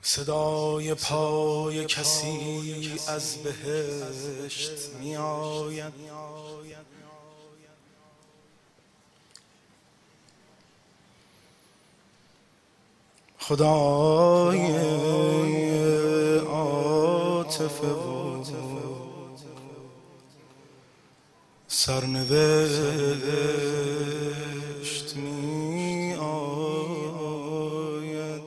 صدای پای کسی از بهشت می آید، خدای عاطفه و سرنوشت می آید.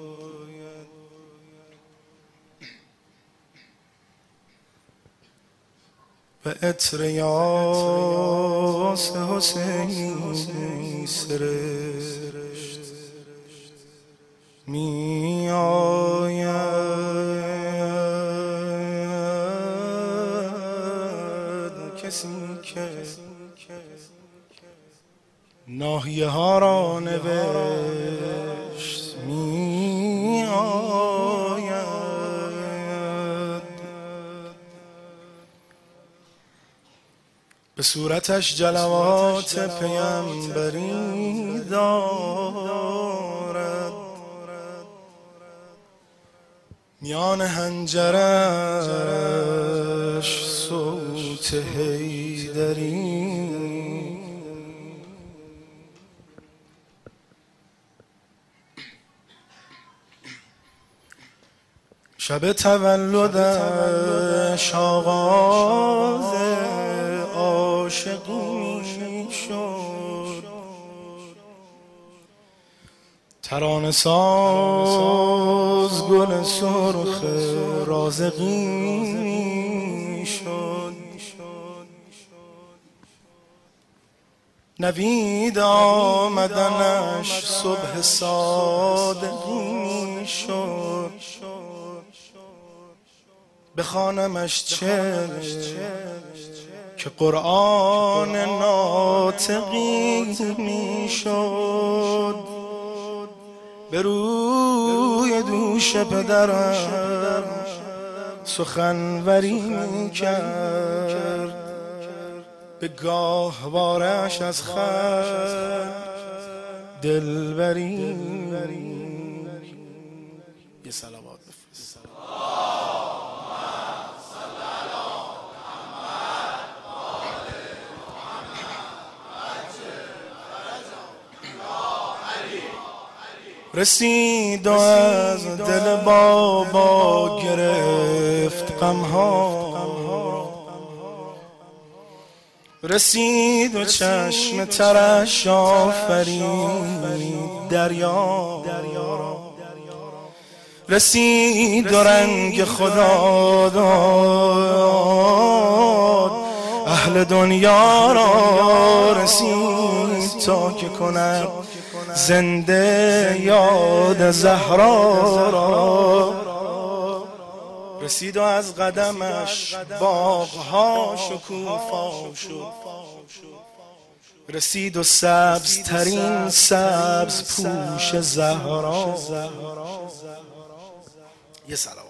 به عطر یاس حسینی سرشت می آید. کسی که ناحیه ها را نوشت می آید. به صورتش جلوات پیامبری دارد، میان حنجرش صوت حیدری. شب تولدش آغاز عاشقی شد، ترانه ساز گل سرخ رازقی شد. نوید آمدنش صبح صادقی شد، بخوانمش چه که قرآن ناطقی می شد. به روی دوش پدرم سخنوری می کرد، به گاهوارش از خلق دلبری. یه صلوات بفرست. رسید و از دل بابا گرفت غمها، رسید و چشم ترش آفرید دریا، رسید و رنگ خدا داد اهل دنیا را، رسید تا که کند زنده یاد زهرا را. رسید و از قدمش باغها شکوفا شد، رسید و سبزترین سبز پوش زهرا. یه صلوات.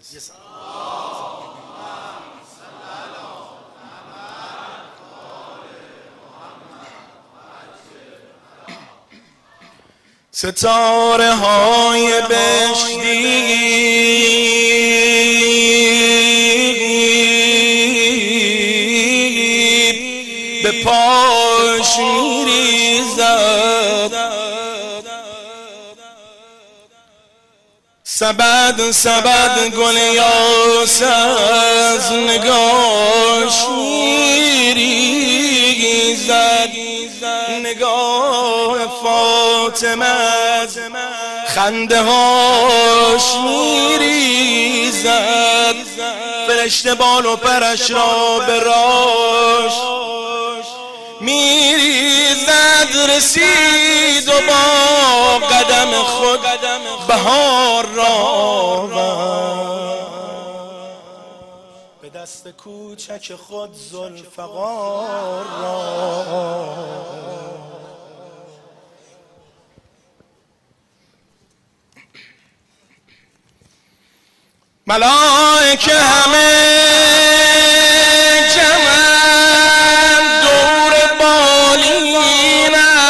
ستاره های بهشتی به پاش میریزد، سبد سبد گل یاس از نگاش میریزد. نگاه فاطمه خنده هاش میریزد، فرشته بال و پرش را به راش میریزد. رسید و با قدم خود بهار را به دست کوچک خود ذوالفقار را. ملائکه همه جمع دور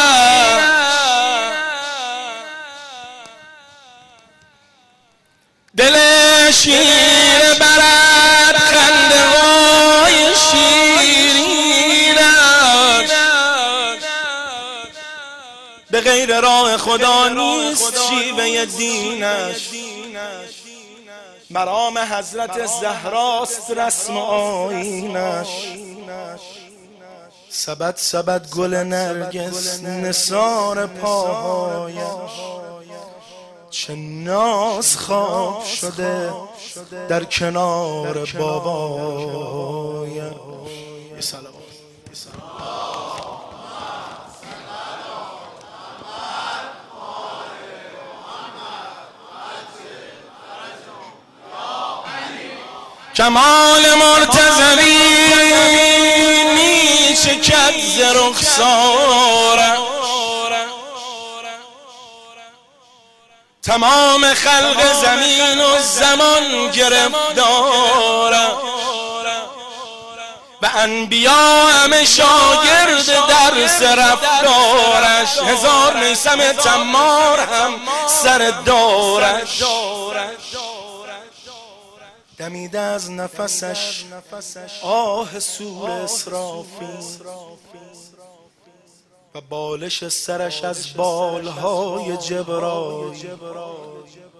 بالینم، دل شیر برد خنده های شیرینش، به غیر راه خدا نیست شیوه دینش. مرام حضرت زهراست رسم آیینش، سبد سبد گل نرگس نثار پاهایش. چه ناز خواب شده در کنار بابایم. کمال مرتضوی می چکد ز رخسارش، تمام خلق زمین و زمان گرفتارم و انبیا همه شاگرد درس رفتارش. هزار میثم تمار هم سر دارش، دمیده از نفسش آه سور اسرافیل و بالش سرش از بالهای جبرائیل.